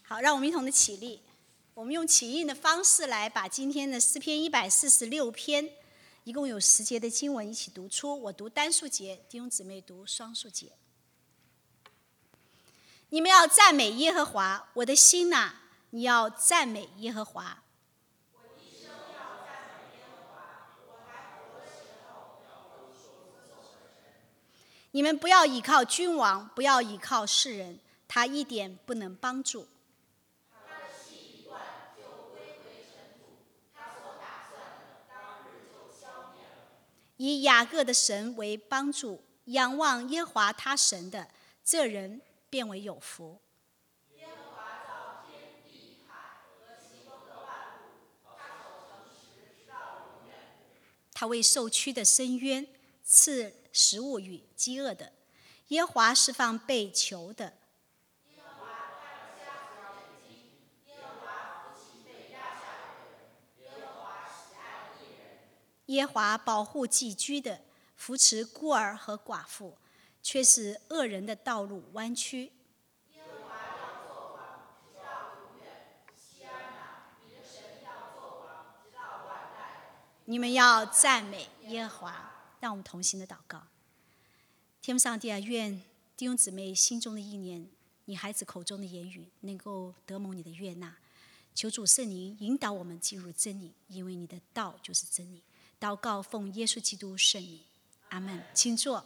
好，让我们一同的起立。我们用起印的方式来把今天的诗篇146篇，一共有10节的经文一起读出。我读单数节，弟兄姊妹读双数节。你们要赞美耶和华，我的心哪，你要赞美耶和华。 我一生要赞美耶和华，我还活的时候要歌颂神。 你们不要倚靠君王，不要倚靠世人，他一点不能帮助。 他的气一断，就归回尘土；他所打算的，当日就消灭了。 以雅各的神为帮助，仰望耶和华他神的，这人便为有福。 耶和华造天地海和其中的万物，他守诚实直到永远。 他为受屈的伸冤，赐食物与饥饿的。耶和华释放被囚的。 耶和华开了瞎子的眼睛，耶和华扶起被压下来的人，耶和华喜爱义人。 耶和华保护寄居的，扶持孤儿和寡妇，却使恶人的道路弯曲。 耶和华要作王，直到永远。西安哪，你的神要作王，直到万代。 你们要赞美耶和华。让我们同心的祷告。天父上帝啊，愿弟兄姊妹心中的意念，你孩子口中的言语，能够得蒙你的悦纳。求主圣灵引导我们进入真理，因为你的道就是真理。祷告奉耶稣基督圣名，阿们。请坐。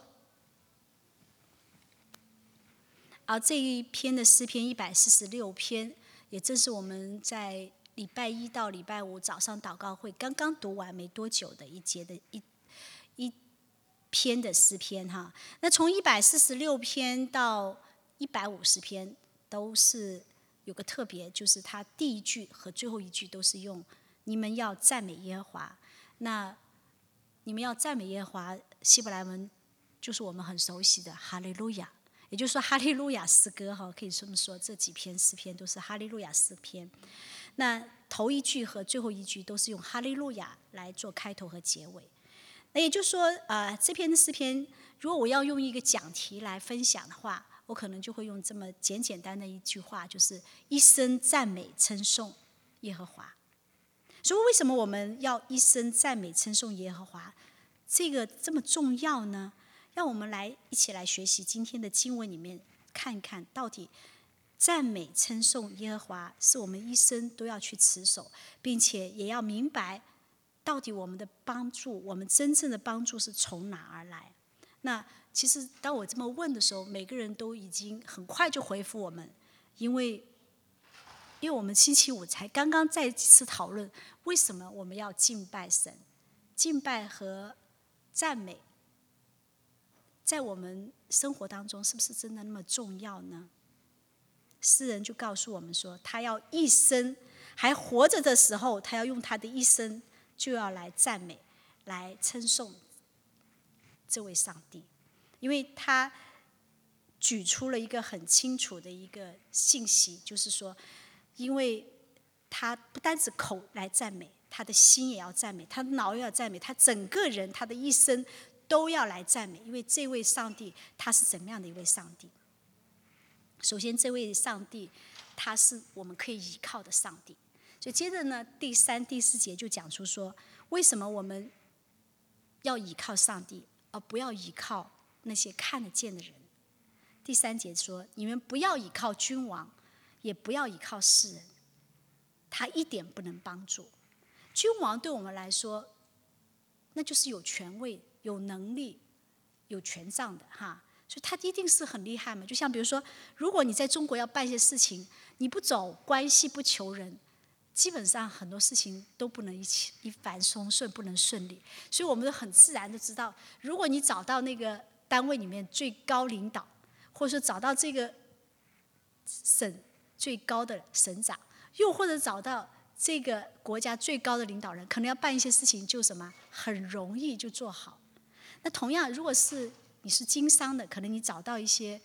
而这一篇的诗篇146篇，也正是我们在礼拜1到礼拜5早上祷告会刚刚读完没多久的一节的一篇的诗篇哈。那从146篇到150篇都是有个特别，就是它第一句和最后一句都是用你们要赞美耶和华。那你们要赞美耶和华，希伯来文就是我们很熟悉的哈利路亚，也就是说哈利路亚诗歌哈，可以这么说，这几篇诗篇都是哈利路亚诗篇。那头一句和最后一句都是用哈利路亚来做开头和结尾。那也就是说，这篇的诗篇，如果我要用一个讲题来分享的话，我可能就会用这么简单的一句话，就是一生赞美称颂耶和华。所以为什么我们要一生赞美称颂耶和华？这个这么重要呢？让我们一起来学习今天的经文里面，看一看到底赞美称颂耶和华是我们一生都要去持守，并且也要明白到底我们的帮助，我们真正的帮助是从哪而来。那其实当我这么问的时候，每个人都已经很快就回复我们，因为我们星期5才刚刚再次讨论为什么我们要敬拜神。敬拜和赞美在我们生活当中是不是真的那么重要呢？诗人就告诉我们说，他要一生还活着的时候，他要用他的一生就要来赞美，来称颂这位上帝。因为他举出了一个很清楚的一个信息，就是说，因为他不单只口来赞美，他的心也要赞美，他的脑也要赞美，他整个人他的一生都要来赞美。因为这位上帝他是怎么样的一位上帝？首先这位上帝他是我们可以依靠的上帝。所以接着呢，第3、第4节就讲出说，为什么我们要依靠上帝，而不要依靠那些看得见的人。第3节说，你们不要依靠君王，也不要依靠世人，他一点不能帮助。君王对我们来说，那就是有权位、有能力、有权杖的哈，所以他一定是很厉害嘛。就像比如说，如果你在中国要办一些事情，你不走关系不求人，基本上很多事情都不能一帆风顺，不能顺利。所以我们很自然的知道，如果你找到那个单位里面最高领导，或者说找到这个省最高的省长，又或者找到这个国家最高的领导人，可能要办一些事情就什么很容易就做好。那同样，如果是你是经商的，可能你找到一些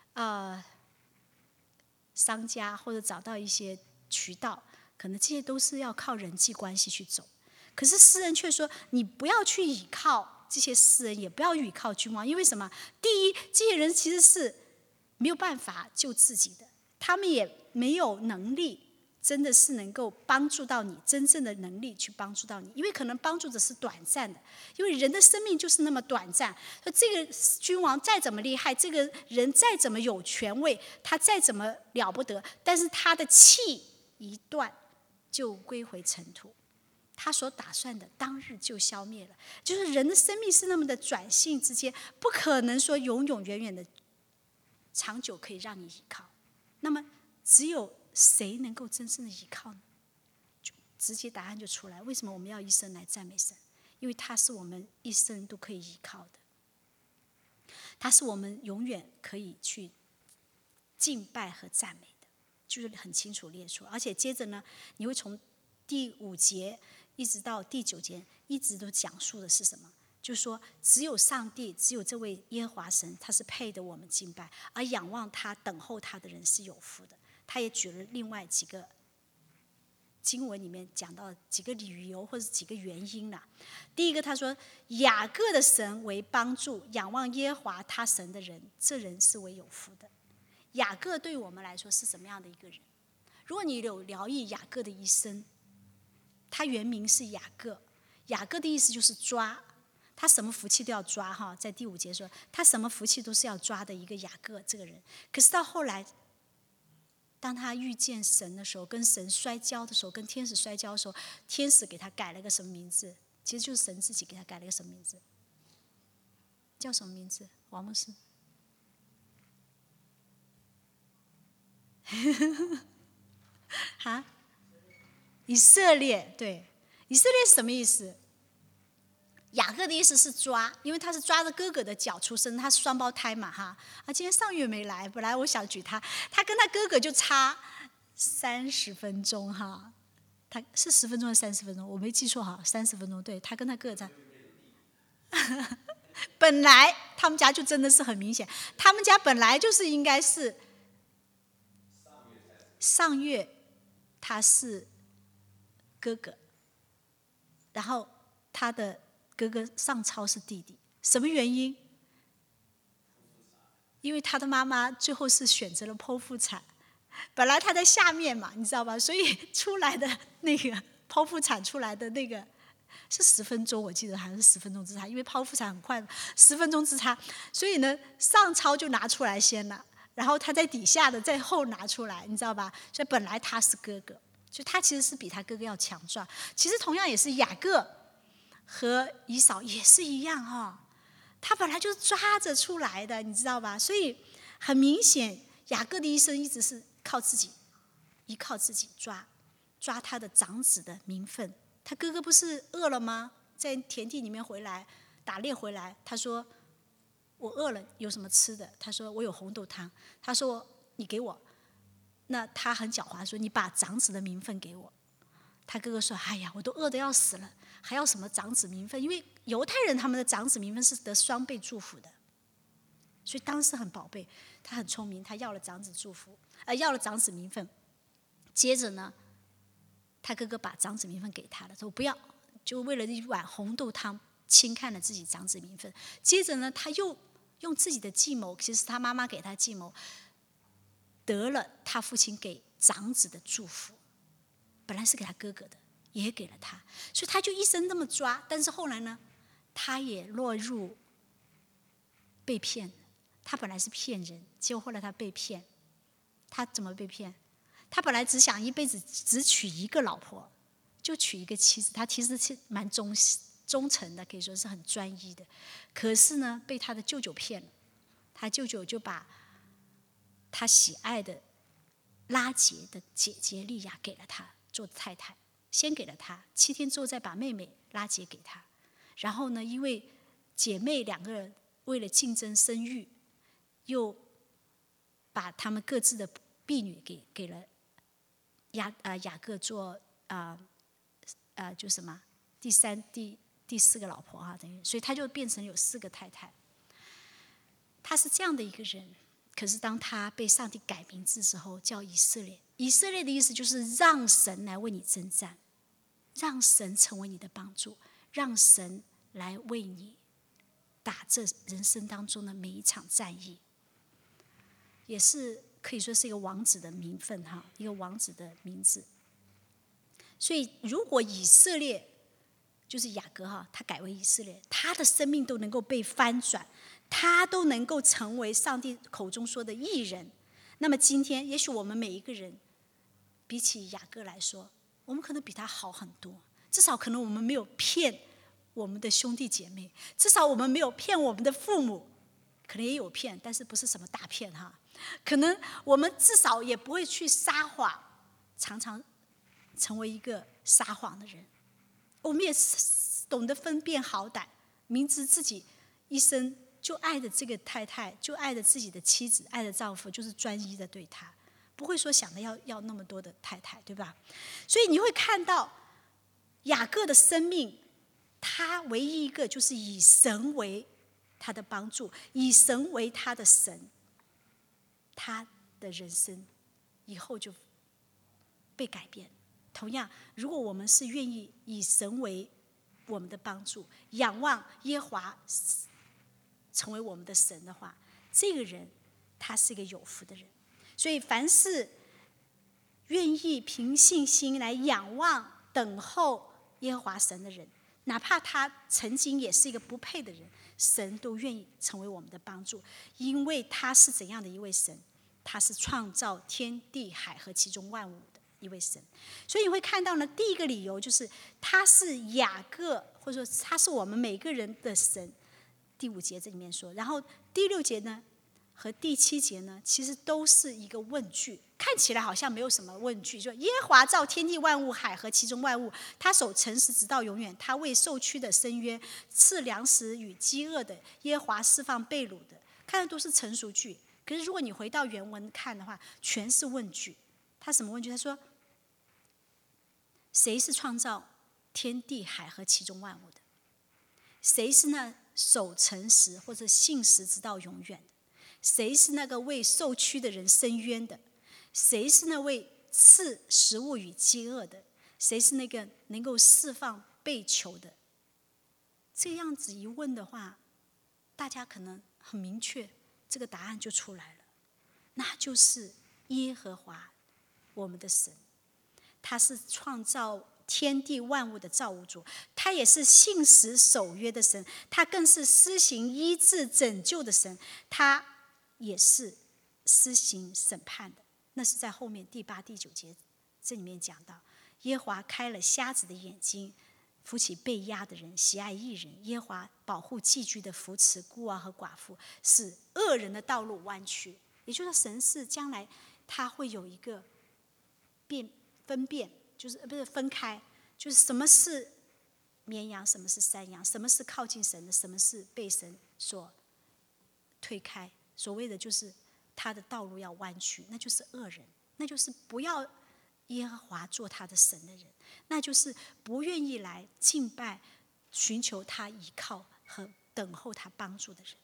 商家，或者找到一些渠道，可能这些都是要靠人际关系去走。可是诗人却说，你不要去倚靠这些世人，也不要倚靠君王。因为什么？第一，这些人其实是没有办法救自己的， 他们也没有能力真的是能够帮助到你，真正的能力去帮助到你，因为可能帮助的是短暂的，因为人的生命就是那么短暂。这个君王再怎么厉害，这个人再怎么有权位，他再怎么了不得，但是他的气一断就归回尘土，他所打算的当日就消灭了。就是人的生命是那么的转性之间，不可能说永永远远的长久可以让你依靠。那么只有谁能够真正的依靠呢？就直接答案就出来。为什么我们要一生来赞美神？因为他是我们一生都可以依靠的，他是我们永远可以去敬拜和赞美的，就是很清楚列出。而且接着呢，你会从第5节一直到第9节，一直都讲述的是什么？就是说，只有上帝，只有这位耶和华神，他是配得我们敬拜，而仰望他、等候他的人是有福的。他也举了另外几个经文里面讲到几个理由或者几个原因啦。第一个，他说雅各的神为帮助，仰望耶和华他神的人，这人是为有福的。雅各对我们来说是什么样的一个人？如果你有留意雅各的一生，他原名是雅各，雅各的意思就是抓，他什么福气都要抓哈。在第5节说，他什么福气都是要抓的一个雅各这个人。可是到后来，当他遇见神的时候，跟神摔跤的时候，跟天使摔跤的时候，天使给他改了个什么名字？其实就是神自己给他改了一个什么名字？叫什么名字？王牧师？哈？以色列，对，以色列是什么意思？雅各的意思是抓，因为他是抓着哥哥的脚出生，他是双胞胎嘛哈。今天上月没来，本来我想举他，他跟他哥哥就差30分钟哈，他是10分钟还是30分钟？我没记错哈，30分钟，对，他跟他哥哥差。本来他们家就真的是很明显，他们家本来就是应该是上月他是哥哥，然后他的哥哥上超是弟弟，什么原因？因为他的妈妈最后是选择了剖腹产，本来他在下面嘛，你知道吧？所以出来的那个剖腹产出来的那个是10分钟，我记得好像是10分钟之差，因为剖腹产很快，10分钟之差，所以呢上超就拿出来先了，然后他在底下的在后拿出来，你知道吧？所以本来他是哥哥，所以他其实是比他哥哥要强壮。其实同样也是雅各和以扫也是一样哈，他本来就是抓着出来的，你知道吧？所以很明显，雅各的一生一直是靠自己，依靠自己抓他的长子的名分。他哥哥不是饿了吗？在田地里面回来打猎回来，他说我饿了，有什么吃的？他说我有红豆汤。他说你给我。那他很狡猾，说你把长子的名分给我。他哥哥说哎呀，我都饿得要死了，还要什么长子名分？因为犹太人他们的长子名分是得双倍祝福的，所以当时很宝贝。他很聪明，他要了长子祝福，要了长子名分。接着呢，他哥哥把长子名分给他了，说不要，就为了一碗红豆汤轻看了自己长子名分。接着呢，他又用自己的计谋，其实他妈妈给他计谋，得了他父亲给长子的祝福，本来是给他哥哥的，也给了他，所以他就一生那么抓。但是后来呢，他也落入被骗。他本来是骗人，结果后来他被骗。他怎么被骗？他本来只想一辈子只娶一个老婆，就娶一个妻子。他其实是蛮忠诚的，可以说是很专一的。可是呢，被他的舅舅骗了。他舅舅就把他喜爱的拉结的姐姐利亚给了他做太太，先给了他，7天之后再把妹妹拉结给他。然后呢，因为姐妹2个人为了竞争生育，又把他们各自的婢女给了雅各做就什么第4个老婆哈，等于，所以他就变成有4个太太。他是这样的一个人。可是当他被上帝改名字之后，叫以色列。以色列的意思就是让神来为你征战，让神成为你的帮助，让神来为你打这人生当中的每一场战役。也是可以说是一个王子的名分哈，一个王子的名字。所以如果以色列就是雅各哈，他改为以色列，他的生命都能够被翻转，他都能够成为上帝口中说的义人。那么今天也许我们每一个人比起雅各来说，我们可能比他好很多，至少可能我们没有骗我们的兄弟姐妹，至少我们没有骗我们的父母，可能也有骗，但是不是什么大骗哈。可能我们至少也不会去撒谎，常常成为一个撒谎的人。我们也懂得分辨好歹，明知自己一生就爱着这个太太，就爱着自己的妻子，爱着丈夫，就是专一的对他，不会说想着要那么多的太太，对吧？所以你会看到雅各的生命，他唯一一个就是以神为他的帮助，以神为他的神，他的人生以后就被改变。同样，如果我们是愿意以神为我们的帮助，仰望耶和华成为我们的神的话，这个人他是一个有福的人。所以凡是愿意凭信心来仰望等候耶和华神的人，哪怕他曾经也是一个不配的人，神都愿意成为我们的帮助。因为他是怎样的一位神？他是创造天地海和其中万物的一位神。所以你会看到呢，第一个理由就是他是雅各，或者说他是我们每个人的神。第5节这里面说，然后第6节呢和第7节呢，其实都是一个问句，看起来好像没有什么问句，说耶和华造天地万物，海和其中万物，他守诚实直到永远，他为受屈的伸冤，赐粮食与饥饿的，耶和华释放被掳的，看的都是成熟句。可是如果你回到原文看的话，全是问句。他什么问句？他说谁是创造天地海和其中万物的？谁是那守诚实或者信实直到永远的？谁是那个为受屈的人伸冤的？谁是那位赐食物与饥饿的？谁是那个能够释放被囚的？这样子一问的话，大家可能很明确，这个答案就出来了，那就是耶和华我们的神。他是创造天地万物的造物主，他也是信实守约的神，他更是施行医治拯救的神，他也是施行审判的。那是在后面第8、第9节这里面讲到，耶和华开了瞎子的眼睛，扶起被压的人，喜爱义人。耶和华保护寄居的，扶持孤儿和寡妇，使恶人的道路弯曲。也就是神是将来他会有一个分辨，就是不是分开，就是什么是绵羊，什么是山羊，什么是靠近神的，什么是被神所推开。所谓的就是他的道路要弯曲，那就是恶人，那就是不要耶和华做他的神的人，那就是不愿意来敬拜、寻求他依靠和等候他帮助的人。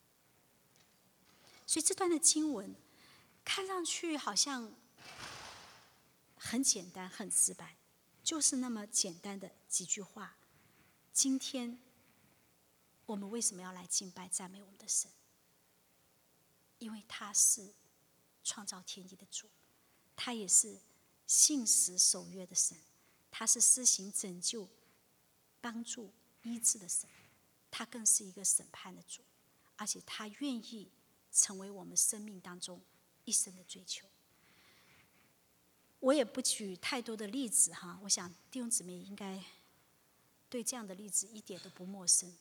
所以这段的经文看上去好像很简单、很直白，就是那么简单的几句话。今天我们为什么要来敬拜、赞美我们的神？因为他是创造天地的主，他也是信实守约的神，他是施行拯救、帮助、医治的神，他更是一个审判的主，而且他愿意成为我们生命当中一生的追求。我也不举太多的例子哈，我想弟兄姊妹应该对这样的例子一点都不陌生。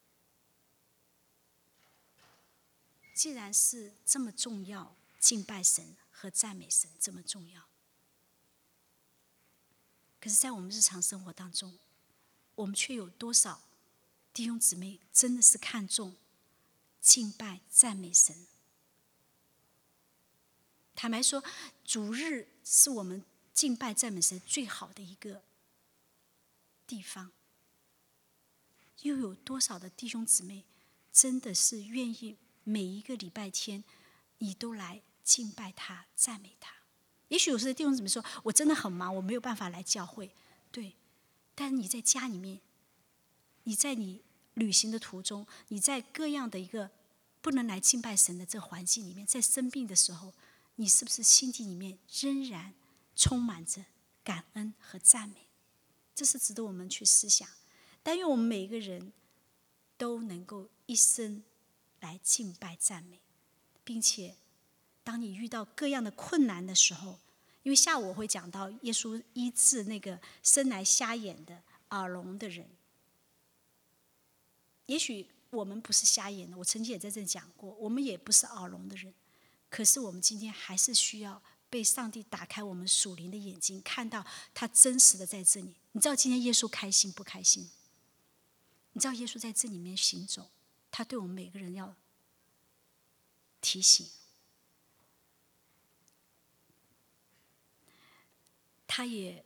既然是这么重要，敬拜神和赞美神这么重要，可是在我们日常生活当中，我们却有多少弟兄姊妹真的是看重敬拜赞美神？坦白说，主日是我们敬拜赞美神最好的一个地方，又有多少的弟兄姊妹真的是愿意每一个礼拜天你都来敬拜他、赞美他？也许有时候弟兄姊妹说，我真的很忙，我没有办法来教会。对，但你在家里面，你在你旅行的途中，你在各样的一个不能来敬拜神的这个环境里面，在生病的时候， 你是不是心底里面仍然充满着感恩和赞美？这是值得我们去思想。但愿我们每一个人都能够一生来敬拜赞美，并且当你遇到各样的困难的时候，因为下午我会讲到耶稣医治那个生来瞎眼的耳聋的人。也许我们不是瞎眼的，我曾经也在这里讲过，我们也不是耳聋的人，可是我们今天还是需要被上帝打开我们属灵的眼睛，看到他真实的在这里。你知道今天耶稣开心不开心？你知道耶稣在这里面行走，他对我们每个人要提醒，他也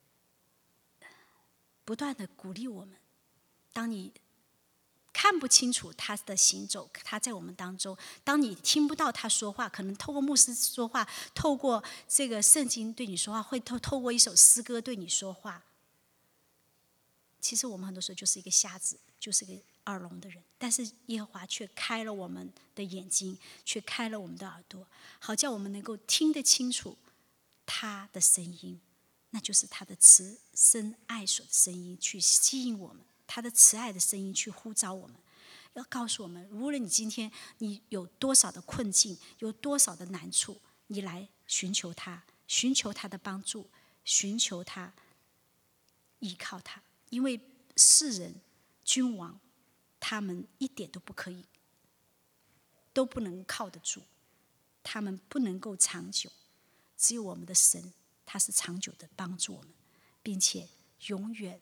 不断的鼓励我们。当你看不清楚他的行走，他在我们当中，当你听不到他说话，可能透过牧师说话，透过这个圣经对你说话，会透过一首诗歌对你说话。其实我们很多时候就是一个瞎子，就是一个耳聋的人，但是耶和华却开了我们的眼睛，却开了我们的耳朵，好叫我们能够听得清楚他的声音，那就是他的慈声爱所的声音，去吸引我们，他的慈爱的声音去呼召我们，要告诉我们，无论你今天你有多少的困境，有多少的难处，你来寻求他，寻求他的帮助，寻求他，依靠他。因为世人君王他们一点都不可以，都不能靠得住，他们不能够长久，只有我们的神，他是长久的帮助我们，并且永远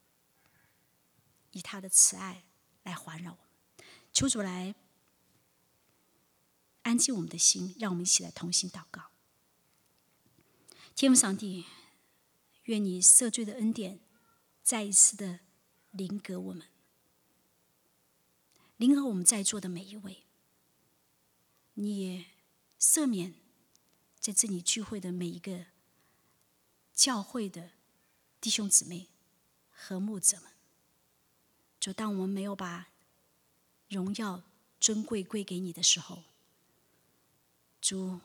以他的慈爱来环绕我们。求主来安静我们的心，让我们一起来同心祷告。天父上帝，愿你赦罪的恩典再一次的临格我们，临格我们在座的每一位，你也赦免在这里聚会的每一个教会的弟兄姊妹和牧者们。就当我们没有把荣耀尊贵归给你的时候，主，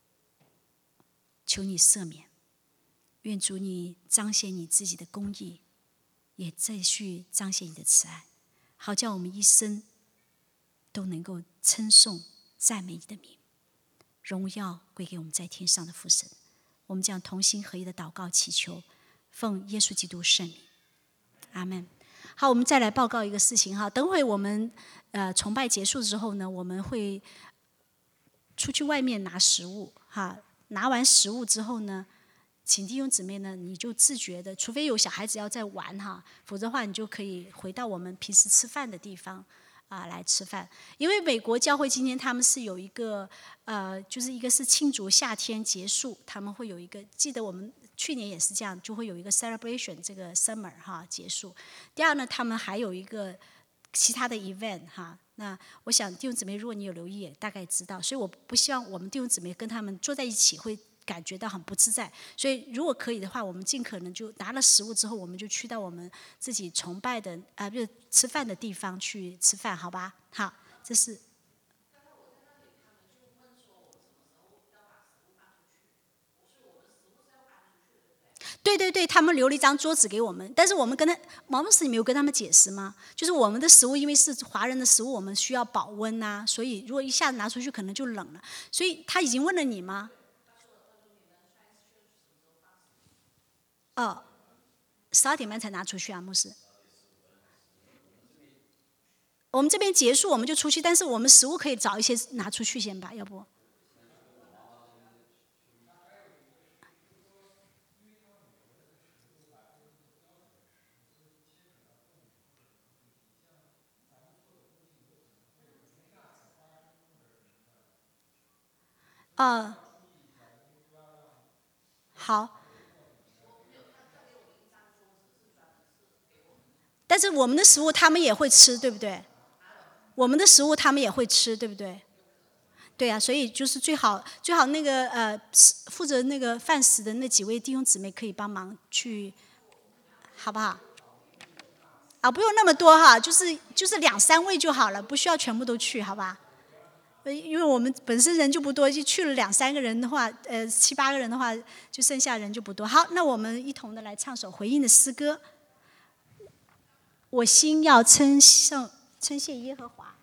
求你赦免，愿主你彰显你自己的公义，也继续彰显你的慈爱，好叫我们一生都能够称颂赞美你的名，荣耀归给我们在天上的父神。我们将同心合一的祷告祈求，奉耶稣基督圣名，阿们。好，我们再来报告一个事情哈。等会我们崇拜结束之后呢，我们会出去外面拿食物哈。拿完食物之后呢，请弟兄姊妹呢，你就自觉的，除非有小孩子要在玩哈，否则的话你就可以回到我们平时吃饭的地方来吃饭。因为美国教会今天他们是有一个就是一个是庆祝夏天结束，他们会有一个，记得我们去年也是这样，就会有一个 celebration 这个 summer 哈结束。第二呢，他们还有一个其他的 event 哈。那我想弟兄姊妹，如果你有留意，也大概知道。所以我不希望我们弟兄姊妹跟他们坐在一起会感觉到很不自在。所以如果可以的话，我们尽可能就拿了食物之后，我们就去到我们自己崇拜的不是吃饭的地方去吃饭，好吧？好，这是。对对对，他们留了一张桌子给我们，但是我们跟毛牧师，你没有跟他们解释吗？就是我们的食物因为是华人的食物，我们需要保温啊，所以如果一下子拿出去可能就冷了。所以他已经问了你吗？12点半才拿出去啊，牧师。我们这边结束我们就出去，但是我们食物可以早一些拿出去先吧，要不？好。但是我们的食物他们也会吃，对不对？我们的食物他们也会吃，对不对？对啊，所以就是最好那个负责那个饭食的那几位弟兄姊妹可以帮忙去，好不好？不用那么多哈，就是2-3位就好了，不需要全部都去，好吧？ 因为我们本身人就不多，就去了2、3个人的话，7、8个人的话，就剩下人就不多。好，那我们一同的来唱首回应的诗歌。我心要称谢耶和华。